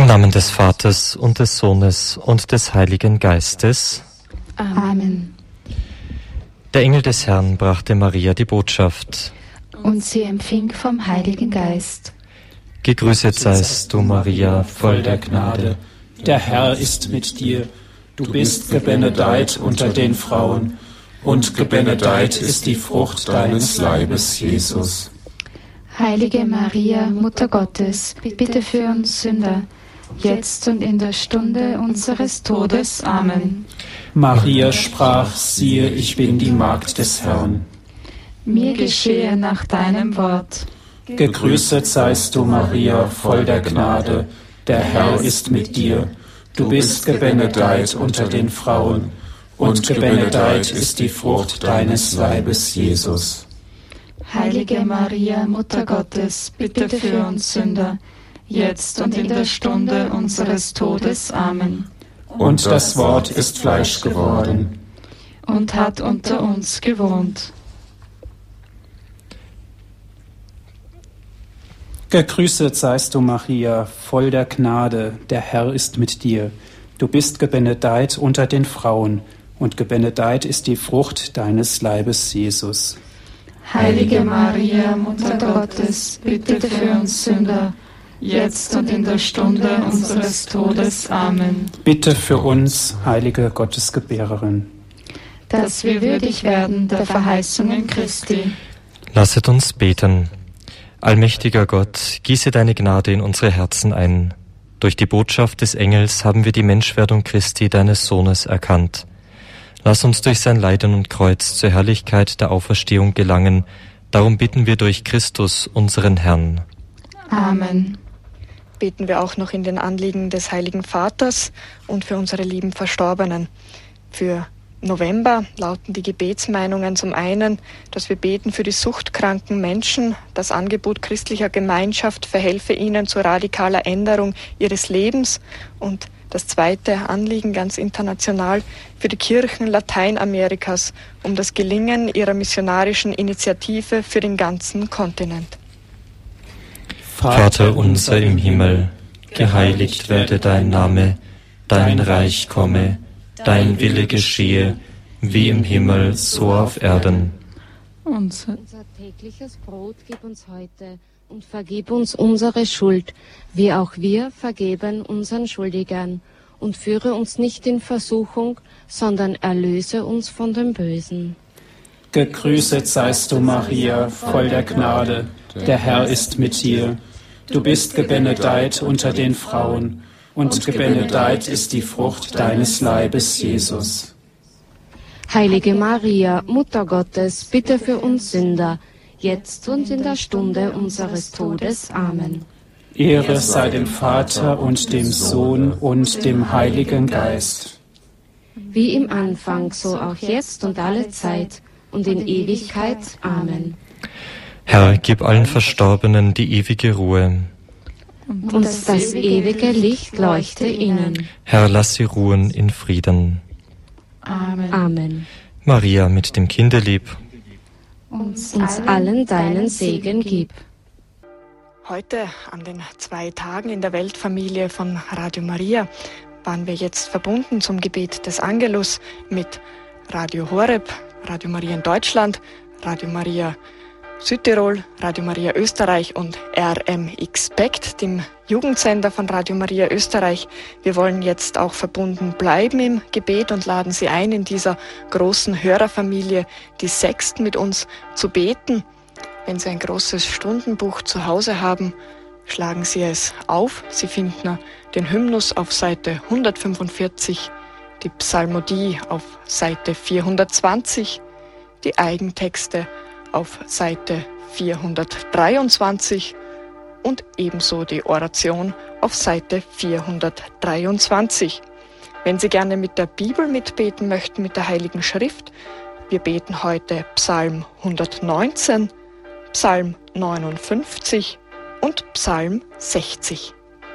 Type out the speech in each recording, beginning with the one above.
Im Namen des Vaters und des Sohnes und des Heiligen Geistes. Amen. Der Engel des Herrn brachte Maria die Botschaft. Und sie empfing vom Heiligen Geist. Gegrüßet seist du, Maria, voll der Gnade. Der Herr ist mit dir. Du bist gebenedeit unter den Frauen, und gebenedeit ist die Frucht deines Leibes, Jesus. Heilige Maria, Mutter Gottes, bitte für uns Sünder, jetzt und in der Stunde unseres Todes. Amen. Maria sprach, siehe, ich bin die Magd des Herrn. Mir geschehe nach deinem Wort. Gegrüßet seist du, Maria, voll der Gnade. Der Herr ist mit dir. Du bist gebenedeit unter den Frauen, und gebenedeit ist die Frucht deines Leibes, Jesus. Heilige Maria, Mutter Gottes, bitte für uns Sünder, jetzt und in der Stunde unseres Todes. Amen. Und das Wort ist Fleisch geworden und hat unter uns gewohnt. Gegrüßet seist du, Maria, voll der Gnade, der Herr ist mit dir. Du bist gebenedeit unter den Frauen, und gebenedeit ist die Frucht deines Leibes, Jesus. Heilige Maria, Mutter Gottes, bitte für uns Sünder, jetzt und in der Stunde unseres Todes. Amen. Bitte für uns, heilige Gottesgebärerin, dass wir würdig werden der Verheißungen Christi. Lasset uns beten. Allmächtiger Gott, gieße deine Gnade in unsere Herzen ein. Durch die Botschaft des Engels haben wir die Menschwerdung Christi, deines Sohnes, erkannt. Lass uns durch sein Leiden und Kreuz zur Herrlichkeit der Auferstehung gelangen. Darum bitten wir durch Christus, unseren Herrn. Amen. Beten wir auch noch in den Anliegen des Heiligen Vaters und für unsere lieben Verstorbenen. Für November lauten die Gebetsmeinungen zum einen, dass wir beten für die suchtkranken Menschen. Das Angebot christlicher Gemeinschaft verhelfe ihnen zu radikaler Änderung ihres Lebens. Und das zweite Anliegen, ganz international, für die Kirchen Lateinamerikas, um das Gelingen ihrer missionarischen Initiative für den ganzen Kontinent. Vater unser im Himmel, geheiligt werde dein Name, dein Reich komme, dein Wille geschehe, wie im Himmel, so auf Erden. Unser tägliches Brot gib uns heute und vergib uns unsere Schuld, wie auch wir vergeben unseren Schuldigern. Und führe uns nicht in Versuchung, sondern erlöse uns von dem Bösen. Gegrüßet seist du, Maria, voll der Gnade. Der Herr ist mit dir. Du bist gebenedeit unter den Frauen, und gebenedeit ist die Frucht deines Leibes, Jesus. Heilige Maria, Mutter Gottes, bitte für uns Sünder, jetzt und in der Stunde unseres Todes. Amen. Ehre sei dem Vater und dem Sohn und dem Heiligen Geist. Wie im Anfang, so auch jetzt und alle Zeit und in Ewigkeit. Amen. Herr, gib allen Verstorbenen die ewige Ruhe. Und das ewige Licht leuchte ihnen. Herr, lass sie ruhen in Frieden. Amen. Amen. Maria mit dem Kinderlieb, Uns allen deinen Segen gib. Heute, an den 2 Tagen in der Weltfamilie von Radio Maria, waren wir jetzt verbunden zum Gebet des Angelus mit Radio Horeb, Radio Maria in Deutschland, Radio Maria Südtirol, Radio Maria Österreich und RMXpect, dem Jugendsender von Radio Maria Österreich. Wir wollen jetzt auch verbunden bleiben im Gebet und laden Sie ein, in dieser großen Hörerfamilie die Sexten mit uns zu beten. Wenn Sie ein großes Stundenbuch zu Hause haben, schlagen Sie es auf. Sie finden den Hymnus auf Seite 145, die Psalmodie auf Seite 420, die Eigentexte auf Seite 423 und ebenso die Oration auf Seite 423. Wenn Sie gerne mit der Bibel mitbeten möchten, mit der Heiligen Schrift, wir beten heute Psalm 119, Psalm 59 und Psalm 60.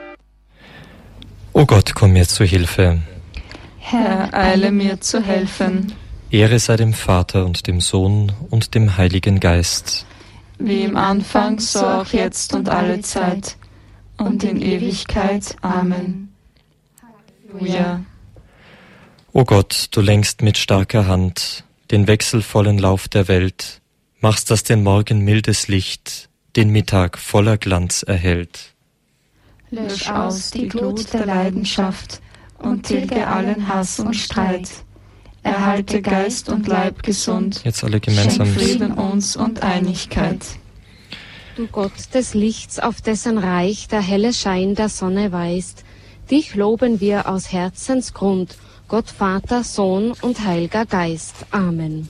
O Gott, komm mir zu Hilfe. Herr, eile mir zu helfen. Ehre sei dem Vater und dem Sohn und dem Heiligen Geist. Wie im Anfang, so auch jetzt und alle Zeit und in Ewigkeit. Amen. Halleluja. O Gott, du lenkst mit starker Hand den wechselvollen Lauf der Welt, machst, dass den Morgen mildes Licht den Mittag voller Glanz erhält. Lösch aus die Glut der Leidenschaft und tilge allen Hass und Streit. Erhalte Geist und Leib gesund. Jetzt alle gemeinsam. Schenk Frieden uns und Einigkeit. Du Gott des Lichts, auf dessen Reich der helle Schein der Sonne weist, dich loben wir aus Herzensgrund, Gott Vater, Sohn und Heiliger Geist. Amen.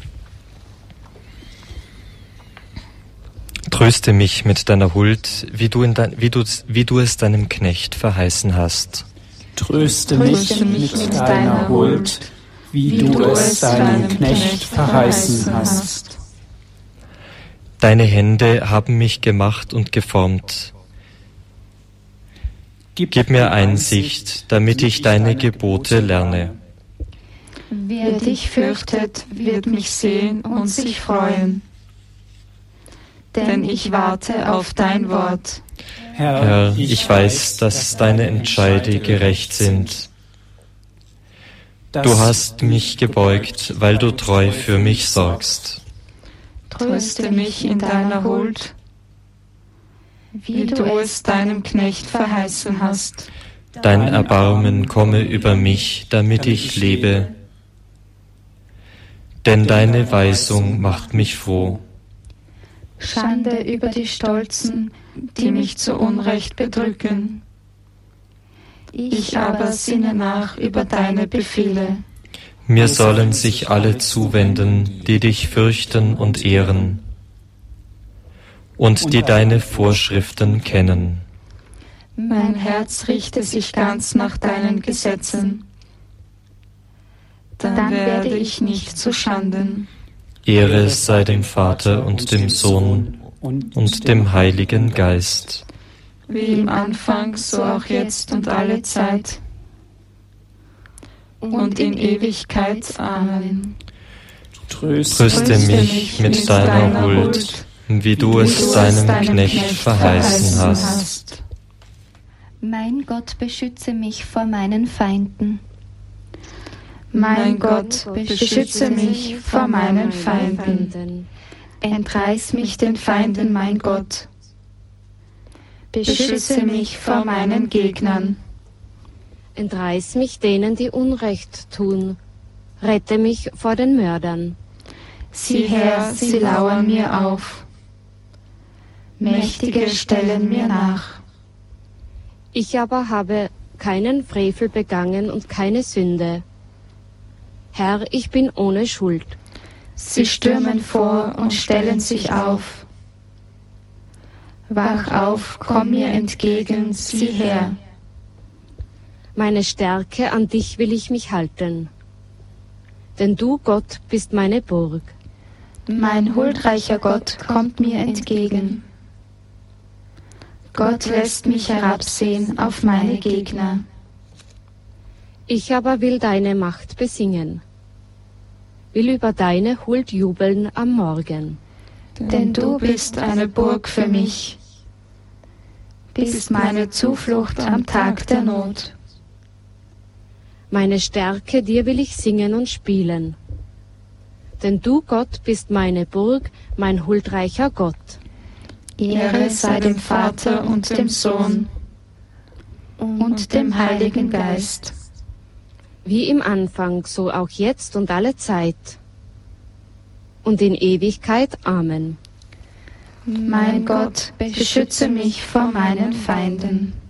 Tröste mich mit deiner Huld, wie du es deinem Knecht verheißen hast. Tröste mich mit deiner Huld, wie du es deinem Knecht verheißen hast. Deine Hände haben mich gemacht und geformt. Gib mir Einsicht, damit ich deine Gebote lerne. Wer dich fürchtet, wird mich sehen und sich freuen. Denn ich warte auf dein Wort. Herr, ich weiß, dass deine Entscheide gerecht sind. Du hast mich gebeugt, weil du treu für mich sorgst. Tröste mich in deiner Huld, wie du es deinem Knecht verheißen hast. Dein Erbarmen komme über mich, damit ich lebe. Denn deine Weisung macht mich froh. Schande über die Stolzen, die mich zu Unrecht bedrücken. Ich aber sinne nach über deine Befehle. Mir sollen sich alle zuwenden, die dich fürchten und ehren und die deine Vorschriften kennen. Mein Herz richte sich ganz nach deinen Gesetzen. Dann werde ich nicht zu Schanden. Ehre sei dem Vater und dem Sohn und dem Heiligen Geist. Wie im Anfang, so auch jetzt und alle Zeit. Und in Ewigkeit. Amen. Tröste mich mit deiner Huld, wie du es deinem Knecht verheißen hast. Mein Gott, beschütze mich vor meinen Feinden. Mein Gott, beschütze mich vor meinen Feinden. Entreiß mich den Feinden, mein Gott. Beschütze mich vor meinen Gegnern. Entreiß mich denen, die Unrecht tun. Rette mich vor den Mördern. Sieh her, sie lauern mir auf. Mächtige stellen mir nach. Ich aber habe keinen Frevel begangen und keine Sünde. Herr, ich bin ohne Schuld. Sie stürmen vor und stellen sich auf. Wach auf, komm mir entgegen, sieh her. Meine Stärke, an dich will ich mich halten. Denn du, Gott, bist meine Burg. Mein huldreicher Gott kommt mir entgegen. Gott lässt mich herabsehen auf meine Gegner. Ich aber will deine Macht besingen, will über deine Huld jubeln am Morgen. Denn du bist eine Burg für mich, bist meine Zuflucht am Tag der Not. Meine Stärke, dir will ich singen und spielen. Denn du, Gott, bist meine Burg, mein huldreicher Gott. Ehre sei dem Vater und dem Sohn und dem Heiligen Geist. Wie im Anfang, so auch jetzt und alle Zeit. Und in Ewigkeit. Amen. Mein Gott, beschütze mich vor meinen Feinden.